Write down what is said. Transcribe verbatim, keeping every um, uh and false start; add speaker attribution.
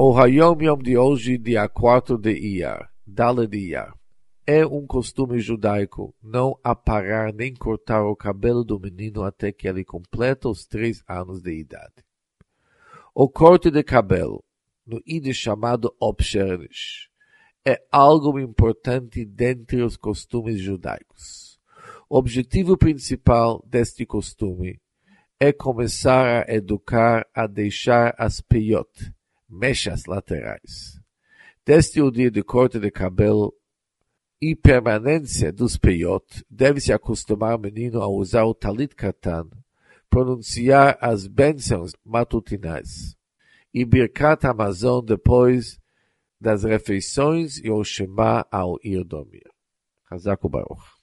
Speaker 1: O Hayom Yom de hoje, dia quatro de Iyar, Dale de Iyar. É um costume judaico não aparar nem cortar o cabelo do menino até que ele completa os três anos de idade. O corte de cabelo, no Yiddish chamado Obschernish, é algo importante dentre os costumes judaicos. O objetivo principal deste costume é começar a educar a deixar as peiot, mechas laterais. Desde o dia de corte de cabelo e permanência dos peiot, deve-se acostumar o menino a usar o talit katan, pronunciar as bênçãos matutinais e Birkat Hamazon depois das refeições e o Shema ao ir dormir. Hazak u'Baruch.